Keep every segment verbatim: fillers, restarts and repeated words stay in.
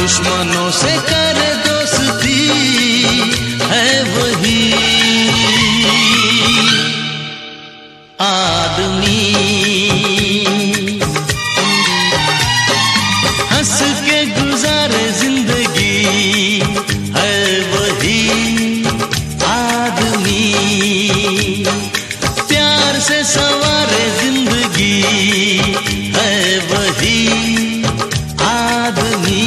दुश्मनों से करे दोस्ती है वही आदमी। हंस के गुजारे जिंदगी है वही आदमी। प्यार से संवारे जिंदगी है वही आदमी।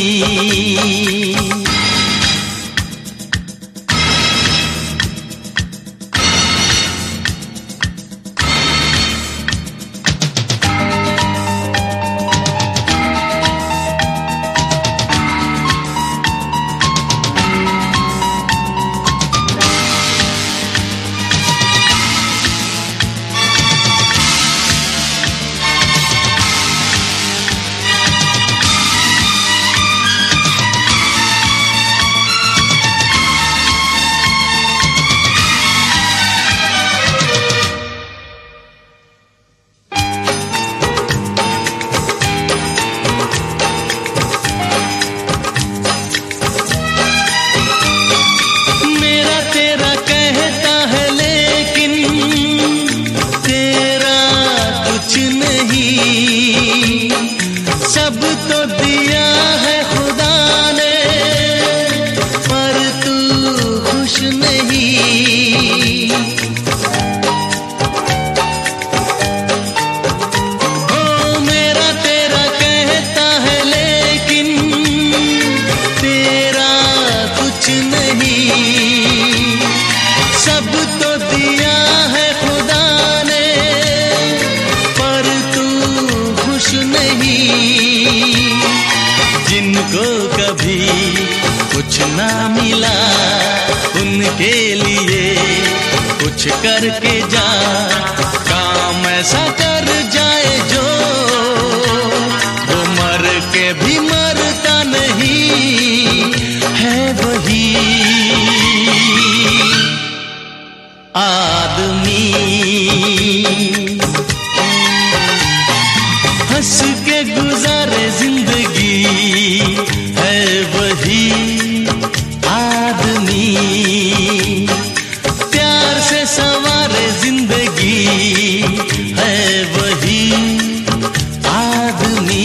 सब तो दिया है खुदा ने पर तू खुश नहीं। ओ मेरा तेरा कहता है लेकिन तेरा कुछ नहीं। सब तो दिया है खुदा ने पर तू खुश नहीं। जिनको कभी कुछ ना मिला उनके लिए कुछ करके जा। काम ऐसा कर जाए जो वो मर के भी मरता नहीं है वही आदमी। हंस के गुजारे जिंदगी है वही आदमी। प्यार से संवारे जिंदगी है वही आदमी।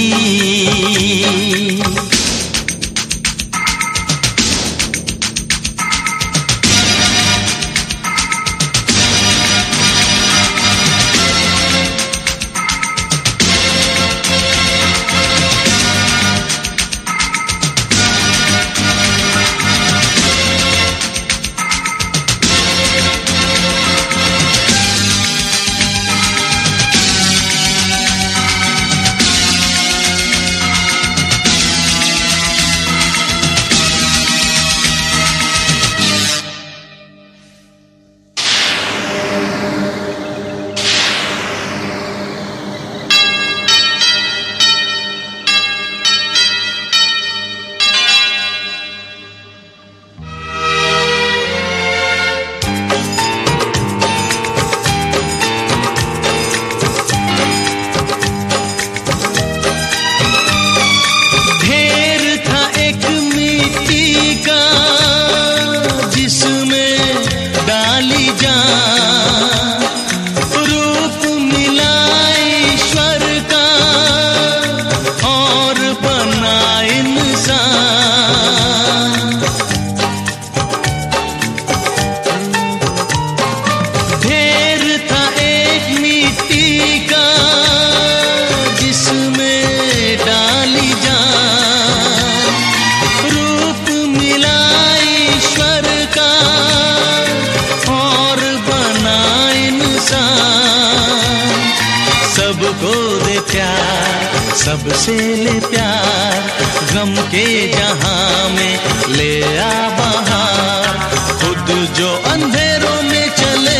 सबको दे प्यार सबसे ले प्यार। गम के जहां में ले आ बहार। खुद जो अंधेरों में चले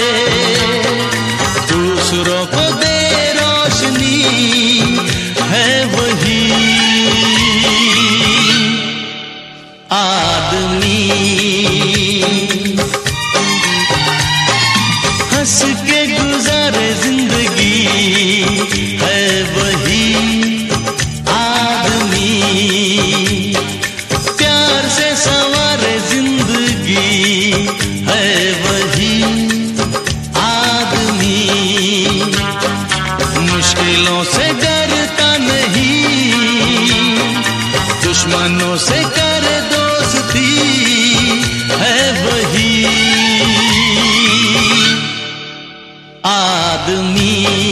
दूसरों को दे रोशनी है वही आदमी। हंस के गुजारे जिंदगी है वही आदमी। दुश्मनों से करे दोस्ती है वही आदमी।